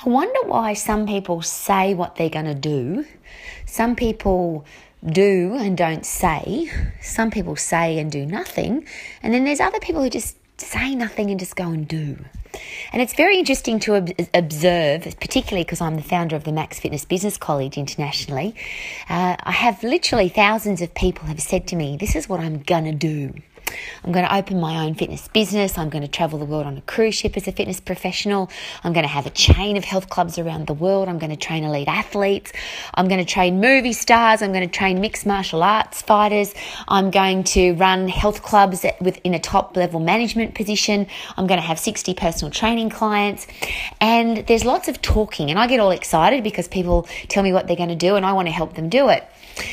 I wonder why some people say what they're going to do. Some people do and don't say. Some people say and do nothing. And then there's other people who just say nothing and just go and do. And it's very interesting to observe, particularly because I'm the founder of the Max Fitness Business College internationally. I have literally thousands of people have said to me, this is what I'm going to do. I'm going to open my own fitness business. I'm going to travel the world on a cruise ship as a fitness professional. I'm going to have a chain of health clubs around the world. I'm going to train elite athletes. I'm going to train movie stars. I'm going to train mixed martial arts fighters. I'm going to run health clubs in a top level management position. I'm going to have 60 personal training clients. And there's lots of talking, and I get all excited because people tell me what they're going to do and I want to help them do it.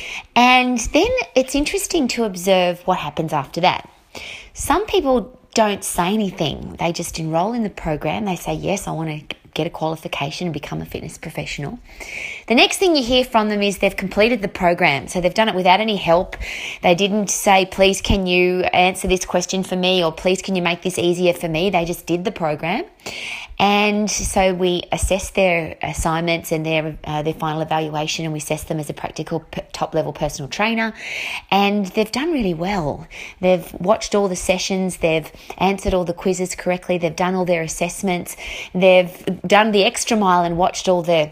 And then it's interesting to observe what happens after that. Some people don't say anything. They just enroll in the program. They say, yes, I want to get a qualification and become a fitness professional. The next thing you hear from them is they've completed the program. So they've done it without any help. They didn't say, please, can you answer this question for me? Or please, can you make this easier for me? They just did the program. And so we assess their assignments and their final evaluation, and we assess them as a practical top-level personal trainer. And they've done really well. They've watched all the sessions. They've answered all the quizzes correctly. They've done all their assessments. They've done the extra mile and watched all the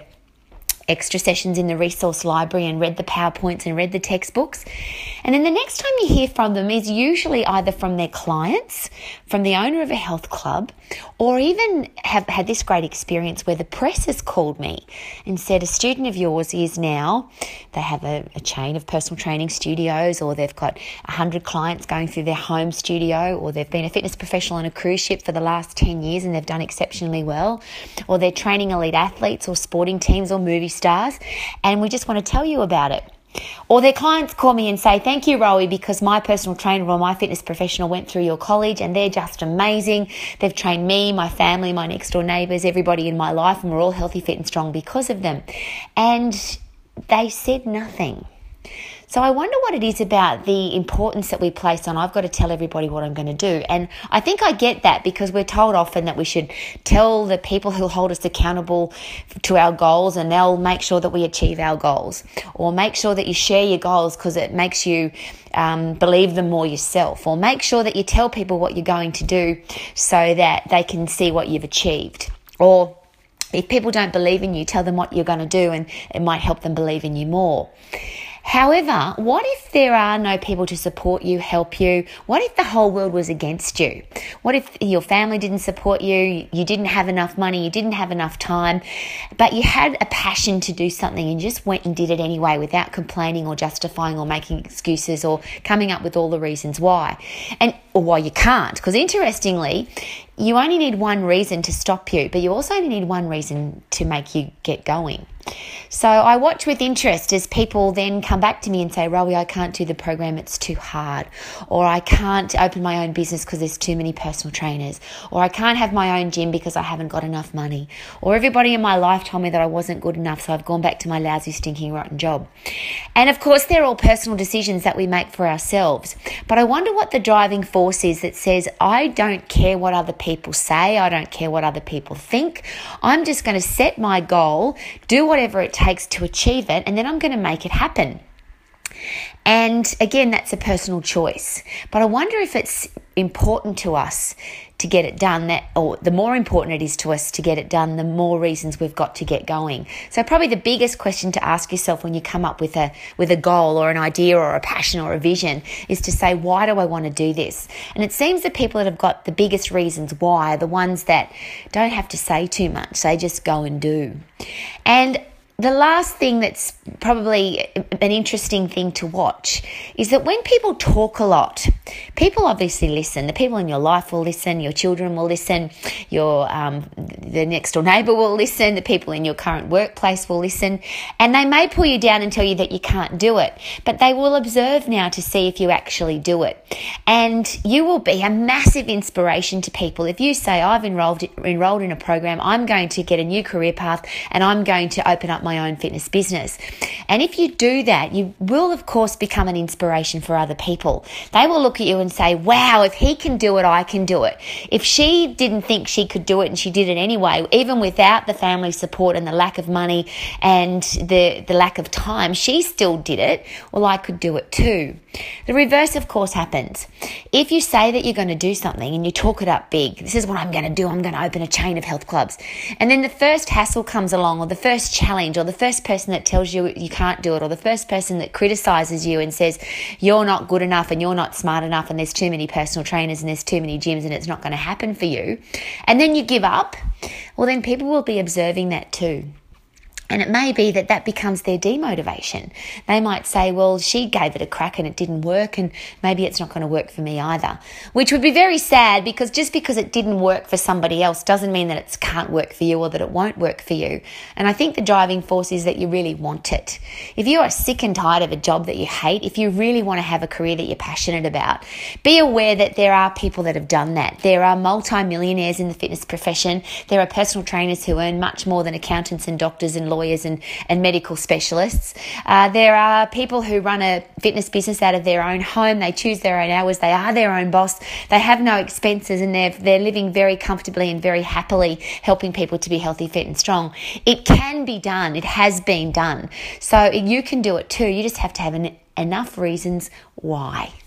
extra sessions in the resource library and read the PowerPoints and read the textbooks. And then the next time you hear from them is usually either from their clients, from the owner of a health club, or even have had this great experience where the press has called me and said, a student of yours is now, they have a chain of personal training studios, or they've got 100 clients going through their home studio, or they've been a fitness professional on a cruise ship for the last 10 years and they've done exceptionally well, or they're training elite athletes or sporting teams or movie stars, and we just want to tell you about it. Or their clients call me and say, thank you, Rowie, because my personal trainer or my fitness professional went through your college and they're just amazing. They've trained me, my family, my next door neighbours, everybody in my life, and we're all healthy, fit and strong because of them. And they said nothing. So I wonder what it is about the importance that we place on, I've got to tell everybody what I'm going to do. And I think I get that because we're told often that we should tell the people who hold us accountable to our goals, and they'll make sure that we achieve our goals. Or make sure that you share your goals because it makes you believe them more yourself. Or make sure that you tell people what you're going to do so that they can see what you've achieved. Or if people don't believe in you, tell them what you're going to do and it might help them believe in you more. However, what if there are no people to support you, help you? What if the whole world was against you? What if your family didn't support you, you didn't have enough money, you didn't have enough time, but you had a passion to do something and just went and did it anyway without complaining or justifying or making excuses or coming up with all the reasons why, or why you can't? Because interestingly, you only need one reason to stop you, but you also only need one reason to make you get going. So I watch with interest as people then come back to me and say, Rowie, I can't do the program, it's too hard. Or I can't open my own business because there's too many personal trainers. Or I can't have my own gym because I haven't got enough money. Or everybody in my life told me that I wasn't good enough, so I've gone back to my lousy, stinking, rotten job. And of course, they're all personal decisions that we make for ourselves. But I wonder what the driving force is that says, I don't care what other people say, I don't care what other people think. I'm just going to set my goal, do whatever it takes to achieve it, and then I'm going to make it happen. And again, that's a personal choice. But I wonder if it's important to us to get it done, or the more important it is to us to get it done, the more reasons we've got to get going. So probably the biggest question to ask yourself when you come up with a goal or an idea or a passion or a vision is to say, why do I want to do this? And it seems that people that have got the biggest reasons why are the ones that don't have to say too much. They just go and do. And the last thing that's probably an interesting thing to watch is that when people talk a lot, people obviously listen. The people in your life will listen, your children will listen, the next door neighbour will listen, the people in your current workplace will listen, and they may pull you down and tell you that you can't do it, but they will observe now to see if you actually do it. And you will be a massive inspiration to people if you say, I've enrolled in a program, I'm going to get a new career path and I'm going to open up my own fitness business. And if you do that, you will, of course, become an inspiration for other people. They will look at you and say, wow, if he can do it, I can do it. If she didn't think she could do it and she did it anyway, even without the family support and the lack of money and the lack of time, she still did it. Well, I could do it too. The reverse, of course, happens. If you say that you're going to do something and you talk it up big, this is what I'm going to do, I'm going to open a chain of health clubs. And then the first hassle comes along, or the first challenge, or the first person that tells you you can't do it, or the first person that criticizes you and says you're not good enough and you're not smart enough and there's too many personal trainers and there's too many gyms and it's not going to happen for you. And then you give up. Well, then people will be observing that too. And it may be that becomes their demotivation. They might say, well, she gave it a crack and it didn't work, and maybe it's not going to work for me either. Which would be very sad, because just because it didn't work for somebody else doesn't mean that it can't work for you or that it won't work for you. And I think the driving force is that you really want it. If you are sick and tired of a job that you hate, if you really want to have a career that you're passionate about, be aware that there are people that have done that. There are multi-millionaires in the fitness profession. There are personal trainers who earn much more than accountants and doctors and lawyers and medical specialists. There are people who run a fitness business out of their own home. They choose their own hours. They are their own boss. They have no expenses, and they're living very comfortably and very happily, helping people to be healthy, fit and strong. It can be done. It has been done. So you can do it too. You just have to have enough reasons why.